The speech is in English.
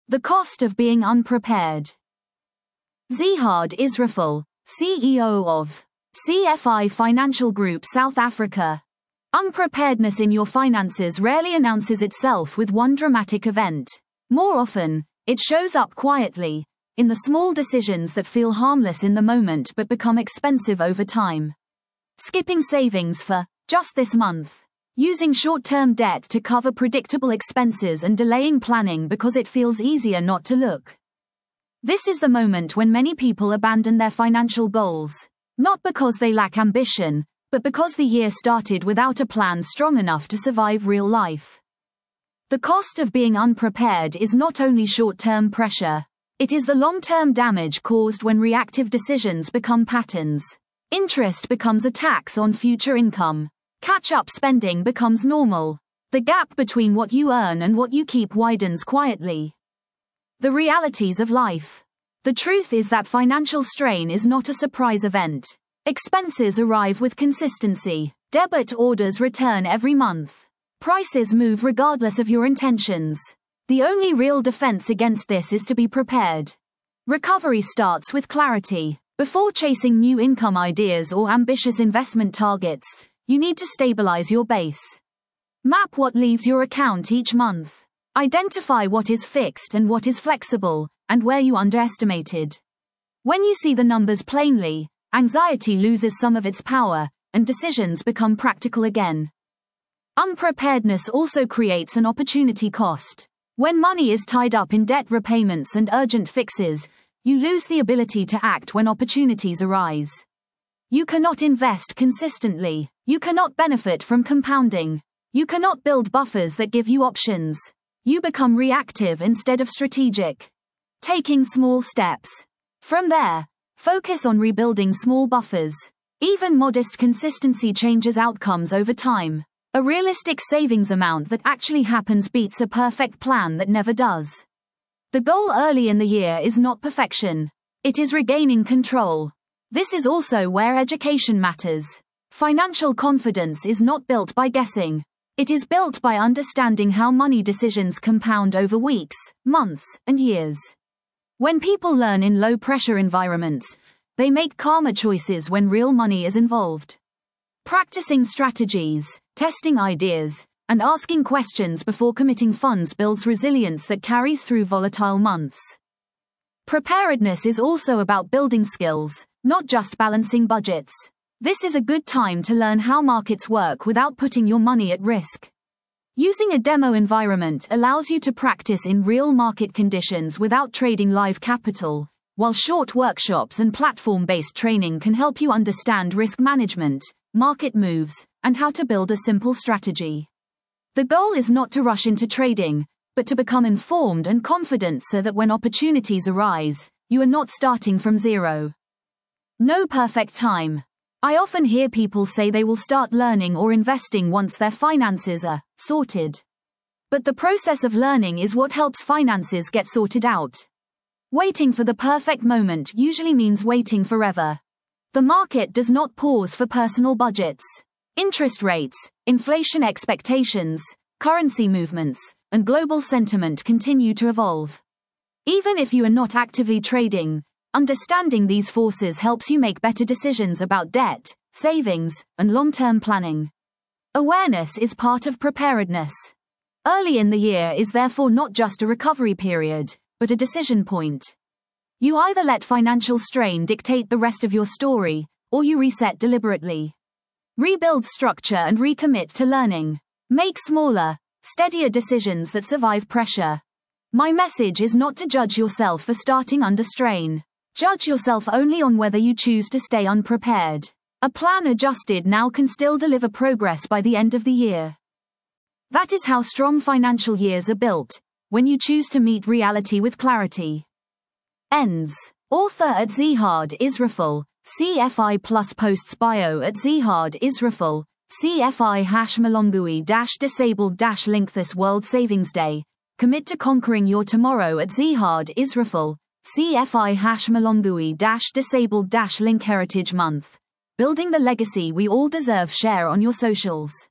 The cost of being unprepared. Zihad Israfil, CEO of CFI Financial Group South Africa. Unpreparedness in your finances rarely announces itself with one dramatic event. More often, it shows up quietly, in the small decisions that feel harmless in the moment but become expensive over time. Skipping savings for just this month. Using short-term debt to cover predictable expenses and delaying planning because it feels easier not to look. This is the moment when many people abandon their financial goals, not because they lack ambition, but because the year started without a plan strong enough to survive real life. The cost of being unprepared is not only short-term pressure, it is the long-term damage caused when reactive decisions become patterns. Interest becomes a tax on future income. Catch-up spending becomes normal. The gap between what you earn and what you keep widens quietly. The realities of life. The truth is that financial strain is not a surprise event. Expenses arrive with consistency. Debit orders return every month. Prices move regardless of your intentions. The only real defense against this is to be prepared. Recovery starts with clarity. Before chasing new income ideas or ambitious investment targets, you need to stabilize your base. Map what leaves your account each month. Identify what is fixed and what is flexible, and where you underestimated. When you see the numbers plainly, anxiety loses some of its power, and decisions become practical again. Unpreparedness also creates an opportunity cost. When money is tied up in debt repayments and urgent fixes, you lose the ability to act when opportunities arise. You cannot invest consistently. You cannot benefit from compounding. You cannot build buffers that give you options. You become reactive instead of strategic. Taking small steps. From there, focus on rebuilding small buffers. Even modest consistency changes outcomes over time. A realistic savings amount that actually happens beats a perfect plan that never does. The goal early in the year is not perfection. It is regaining control. This is also where education matters. Financial confidence is not built by guessing. It is built by understanding how money decisions compound over weeks, months, and years. When people learn in low-pressure environments, they make calmer choices when real money is involved. Practicing strategies, testing ideas, and asking questions before committing funds builds resilience that carries through volatile months. Preparedness is also about building skills, not just balancing budgets. This is a good time to learn how markets work without putting your money at risk. Using a demo environment allows you to practice in real market conditions without trading live capital, while short workshops and platform-based training can help you understand risk management, market moves, and how to build a simple strategy. The goal is not to rush into trading, but to become informed and confident so that when opportunities arise, you are not starting from zero. No perfect time. I often hear people say they will start learning or investing once their finances are sorted. But the process of learning is what helps finances get sorted out. Waiting for the perfect moment usually means waiting forever. The market does not pause for personal budgets. Interest rates, inflation expectations, currency movements, and global sentiment continue to evolve. Even if you are not actively trading, understanding these forces helps you make better decisions about debt, savings, and long-term planning. Awareness is part of preparedness. Early in the year is therefore not just a recovery period, but a decision point. You either let financial strain dictate the rest of your story, or you reset deliberately. Rebuild structure and recommit to learning. Make smaller, steadier decisions that survive pressure. My message is not to judge yourself for starting under strain. Judge yourself only on whether you choose to stay unprepared. A plan adjusted now can still deliver progress by the end of the year. That is how strong financial years are built, when you choose to meet reality with clarity. Ends. Author at Zihad Israfil, CFI plus posts bio at Zihad Israfil, CFI #Malongui disabled link this World Savings Day. Commit to conquering your tomorrow at Zihad Israfil, CFI #Malongui disabled link Heritage Month. Building the legacy we all deserve. Share on your socials.